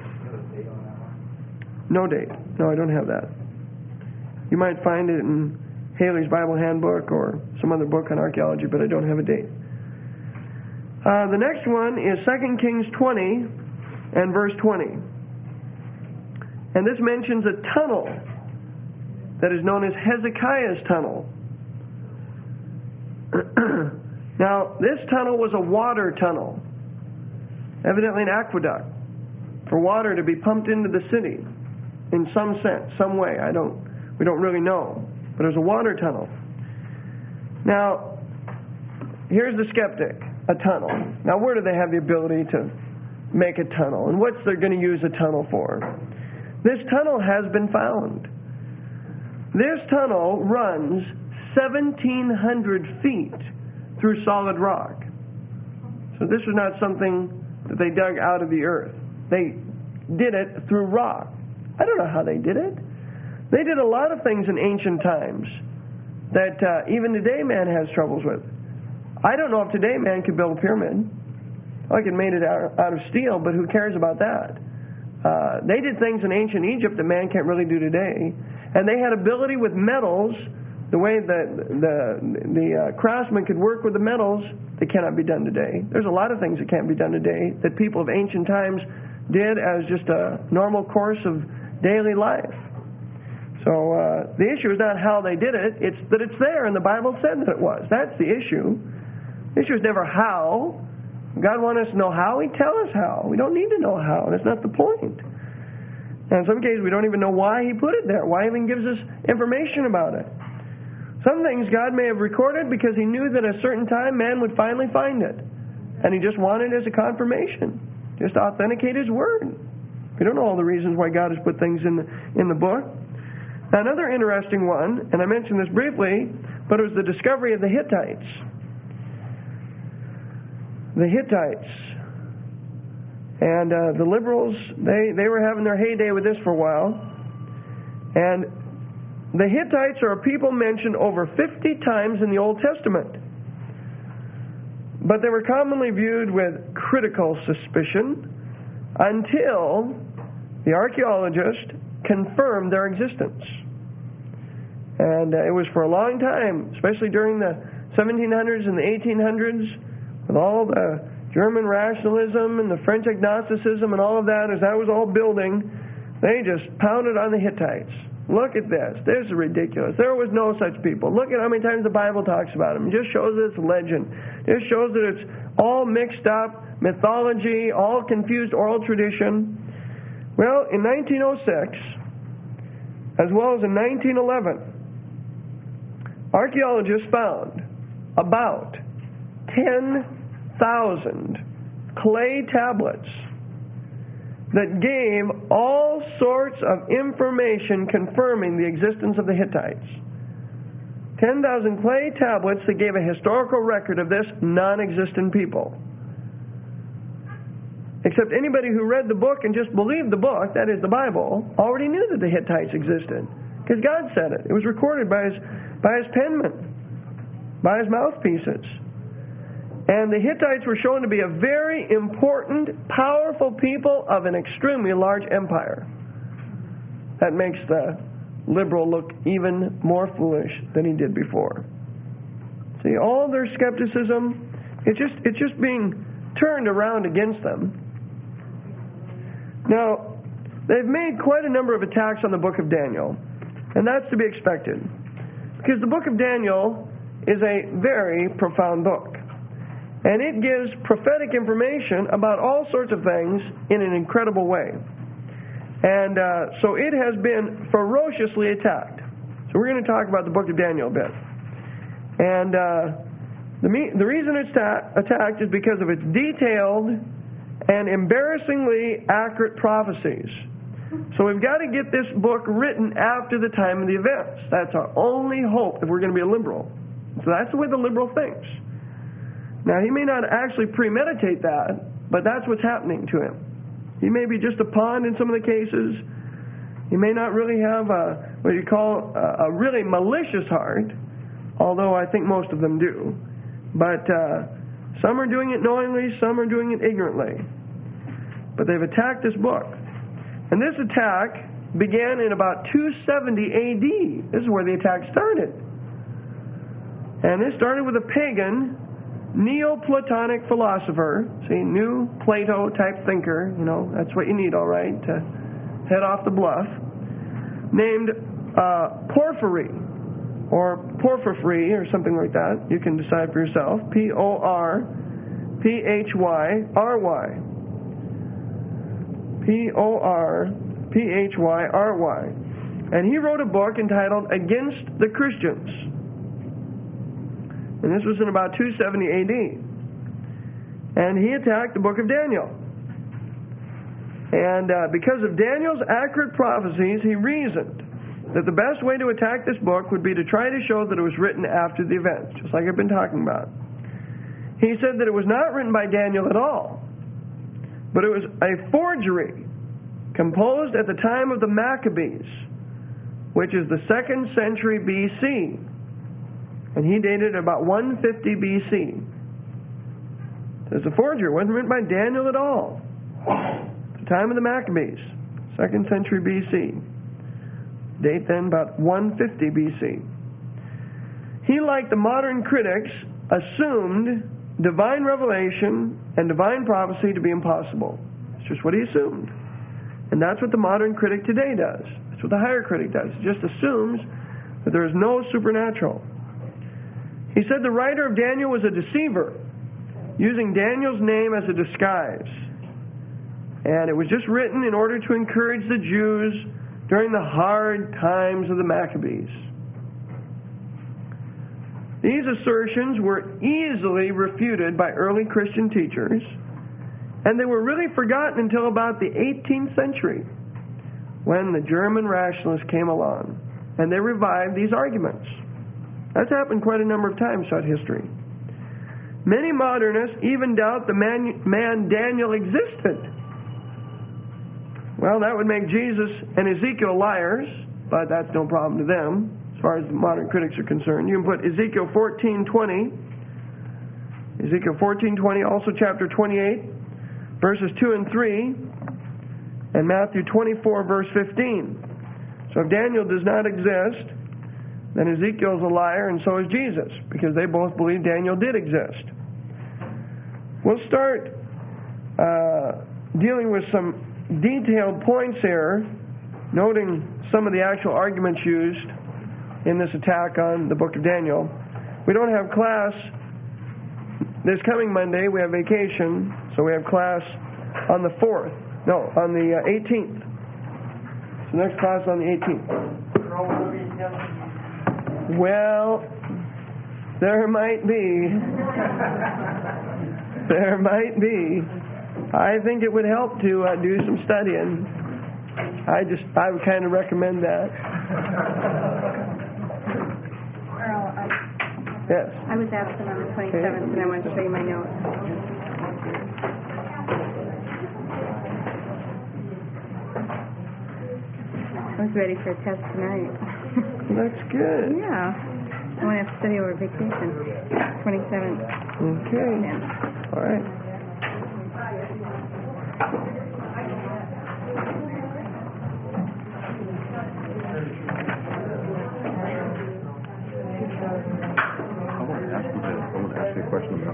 No date. No, I don't have that. You might find it in Haley's Bible Handbook or some other book on archaeology, but I don't have a date. The next one is 2 Kings 20 and verse 20. And this mentions a tunnel that is known as Hezekiah's tunnel. Now, this tunnel was a water tunnel, evidently an aqueduct, for water to be pumped into the city in some sense, some way. We don't really know. But it was a water tunnel. Now, here's the skeptic, a tunnel. Now, where do they have the ability to make a tunnel? And what's they're going to use a tunnel for? This tunnel has been found. This tunnel runs 1,700 feet through solid rock. So this was not something that they dug out of the earth. They did it through rock. I don't know how they did it. They did a lot of things in ancient times that even today man has troubles with. I don't know if today man could build a pyramid. Like it made it out of steel, but who cares about that? They did things in ancient Egypt that man can't really do today. And they had ability with metals, the way the craftsman could work with the metals, that cannot be done today. There's a lot of things that can't be done today that people of ancient times did as just a normal course of daily life. So the issue is not how they did it, it's that it's there, and the Bible said that it was. That's the issue. The issue is never how. God wants us to know how, He'd tell us how. We don't need to know how, and that's not the point. And in some cases, we don't even know why He put it there, why He even gives us information about it. Some things God may have recorded because He knew that at a certain time man would finally find it. And He just wanted it as a confirmation, just to authenticate His Word. We don't know all the reasons why God has put things in the book. Now, another interesting one, and I mentioned this briefly, but it was the discovery of the Hittites. The Hittites. And the liberals, they were having their heyday with this for a while. And the Hittites are a people mentioned over 50 times in the Old Testament. but they were commonly viewed with critical suspicion until the archaeologist confirmed their existence. And it was for a long time, especially during the 1700s and the 1800s, with all the German rationalism and the French agnosticism and all of that, as that was all building, they just pounded on the Hittites. Look at this. This is ridiculous. There was no such people. Look at how many times the Bible talks about them. It just shows that it's legend. It shows that it's all mixed up, mythology, all confused oral tradition. Well, in 1906, as well as in 1911, archaeologists found about 10,000 clay tablets that gave all sorts of information confirming the existence of the Hittites. 10,000 clay tablets that gave a historical record of this non-existent people. Except anybody who read the book and just believed the book, that is the Bible, already knew that the Hittites existed. Because God said it. It was recorded by his penman, by his mouthpieces. And the Hittites were shown to be a very important, powerful people of an extremely large empire. That makes the liberal look even more foolish than he did before. See, all their skepticism, it's just being turned around against them. Now, they've made quite a number of attacks on the book of Daniel, and that's to be expected, because the book of Daniel is a very profound book. And it gives prophetic information about all sorts of things in an incredible way. And so it has been ferociously attacked. So we're going to talk about the book of Daniel a bit. And the reason it's attacked is because of its detailed and embarrassingly accurate prophecies. So we've got to get this book written after the time of the events. That's our only hope if we're going to be a liberal. So that's the way the liberal thinks. Now, he may not actually premeditate that, but that's what's happening to him. He may be just a pawn in some of the cases. He may not really have what you call a really malicious heart, although I think most of them do. But some are doing it knowingly, some are doing it ignorantly. But they've attacked this book. And this attack began in about 270 A.D. This is where the attack started. And this started with a pagan Neoplatonic philosopher, see, new Plato type thinker, that's what you need, all right, to head off the bluff, named Porphyry, or Porphyry, or something like that. You can decide for yourself. Porphyry. Porphyry. And he wrote a book entitled Against the Christians. And this was in about 270 A.D. And he attacked the book of Daniel. And because of Daniel's accurate prophecies, he reasoned that the best way to attack this book would be to try to show that it was written after the events, just like I've been talking about. He said that it was not written by Daniel at all, but it was a forgery composed at the time of the Maccabees, which is the 2nd century B.C., and he dated about 150 B.C. It's a forgery. It wasn't written by Daniel at all. The time of the Maccabees, 2nd century B.C. Date then about 150 B.C. He, like the modern critics, assumed divine revelation and divine prophecy to be impossible. It's just what he assumed. And that's what the modern critic today does. That's what the higher critic does. He just assumes that there is no supernatural. He said the writer of Daniel was a deceiver, using Daniel's name as a disguise. And it was just written in order to encourage the Jews during the hard times of the Maccabees. These assertions were easily refuted by early Christian teachers, and they were really forgotten until about the 18th century, when the German rationalists came along, and they revived these arguments. That's happened quite a number of times throughout history. Many modernists even doubt the man Daniel existed. Well, that would make Jesus and Ezekiel liars, but that's no problem to them, as far as the modern critics are concerned. You can put Ezekiel 14:20 Ezekiel 14:20, also chapter 28, verses 2 and 3, and Matthew 24, verse 15. So if Daniel does not exist, then Ezekiel is a liar, and so is Jesus, because they both believe Daniel did exist. We'll start dealing with some detailed points here, noting some of the actual arguments used in this attack on the book of Daniel. We don't have class this coming Monday. We have vacation, so we have class on the 4th. No, on the 18th. So next class on the 18th. Well, there might be. There might be. I think it would help to do some studying. I would kind of recommend that. Earl, Yes. I was absent on the 27th, and I wanted to show you my notes. I was ready for a test tonight. That's good. Yeah. I want to have to study over vacation. 27th. Okay. Yeah. All right. I want to ask you a question about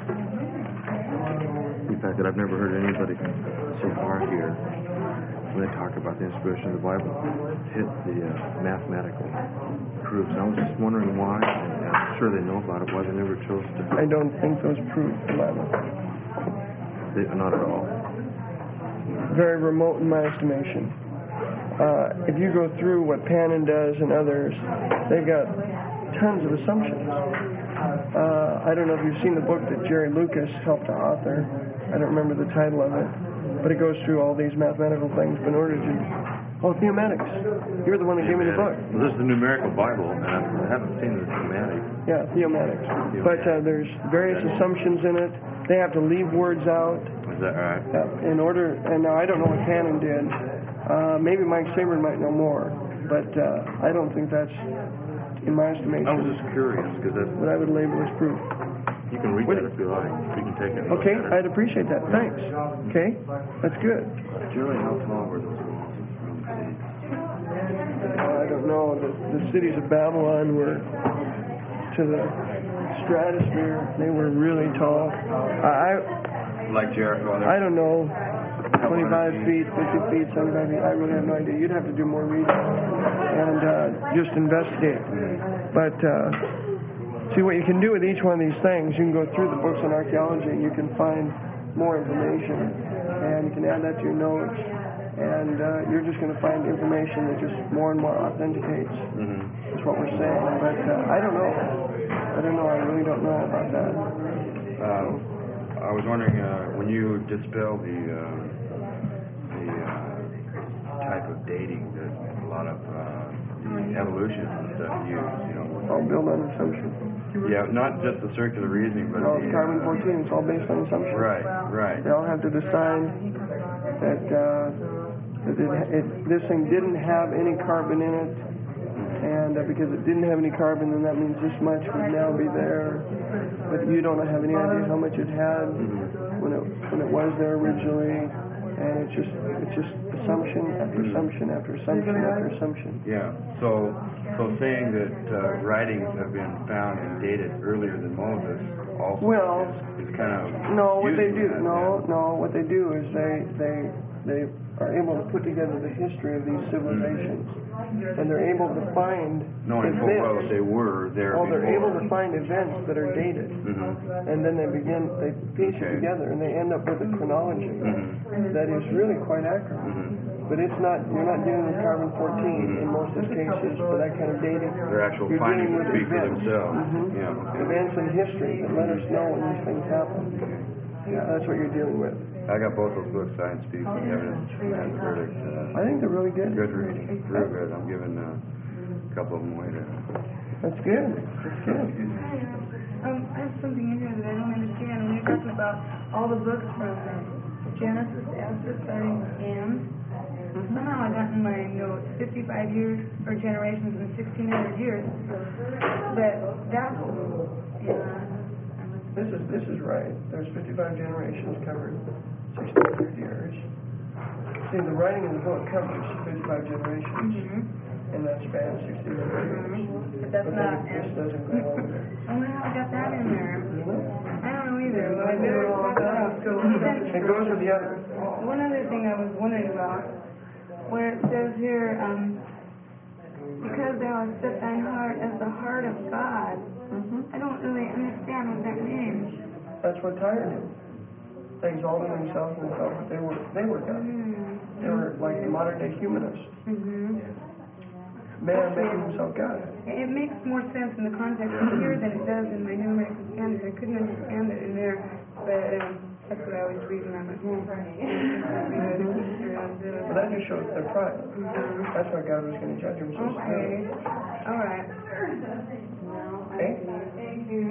the fact that I've never heard anybody so far here, when they talk about the inspiration of the Bible, hit the mathematical proofs. And I was just wondering why, and I'm sure they know about it, why they never chose to. I don't think those prove the Bible. Not at all. Very remote in my estimation. If you go through what Pannon does and others, they've got tons of assumptions. I don't know if you've seen the book that Jerry Lucas helped to author. I don't remember the title of it, but it goes through all these mathematical things. But in order to, theomatics. You're the one that gave me the book. Well, this is the numerical Bible, and I haven't seen the thematic. Yeah, theomatics. But there's various assumptions in it. They have to leave words out. Is that right? In order, and now I don't know what Pannon did. Maybe Mike Saber might know more, but I don't think that's, in my estimation, I was just curious, because what I would label as proof. You can read that if you like. You can take it. Okay, I'd appreciate that. Thanks. Okay, that's good. Generally, how tall were those walls from the sea? I don't know. The cities of Babylon were to the stratosphere. They were really tall. Like Jericho? I don't know. 25 feet, 50 feet, 75 feet. I really have no idea. You'd have to do more reading and just investigate. But see, what you can do with each one of these things, you can go through the books on archaeology and you can find more information. And you can add that to your notes. And you're just going to find information that just more and more authenticates. That's what we're saying. But I don't know. I really don't know about that. I was wondering, when you dispel the type of dating that a lot of the evolutionists and stuff use, All built on assumption. Yeah, not just the circular reasoning, but Well, carbon 14, it's all based on assumption. Right. They all have to decide that this thing didn't have any carbon in it, and because it didn't have any carbon, then that means this much would now be there. But you don't have any idea how much it had when it was there originally, and it's just assumption after assumption after assumption after assumption. Yeah. So saying that writings have been found and dated earlier than Moses also is kind of what they do is they are able to put together the history of these civilizations, and they're able to find knowing full well that they were there. They're able to find events that are dated, and then they piece it together, and they end up with a chronology that is really quite accurate. But you're not dealing with carbon 14 in most of the cases for that kind of dating. Their actual findings would speak for themselves. Events in history that let us know when these things happen. Yeah, that's what you're dealing with. I got both those books, Science Speaks and Evidence and Verdict. I think they're really good. Good reading. Real good. I'm giving a couple of them away there. That's good. That's good. I have something in here that I don't understand. When you're talking about all the books from Genesis to Esther, starting with Anne, somehow I got in my notes 55 years for generations and 1,600 years. But that's This this is right. There's 55 generations covered, 1,600 years. See, the writing in the book covers 55 generations, and that spans 1,600 years. But that's But not. then this doesn't go over there. I wonder how I got that in there. I don't know either. Well, I It better check that out. goes with the other. One other thing I was wondering about, where it says here, because thou hast set thine heart as the heart of God. I don't really understand what that means. That's what Tyre did. They exalted themselves and felt that they were God. They were like the modern day humanists. Man making himself God. It makes more sense in the context of here than it does in my New American Standard. I couldn't understand it in there, but that's what I always read when I'm at home. But that just shows their pride. That's why God was going to judge them so severely. Okay. All right. Okay? Thank you.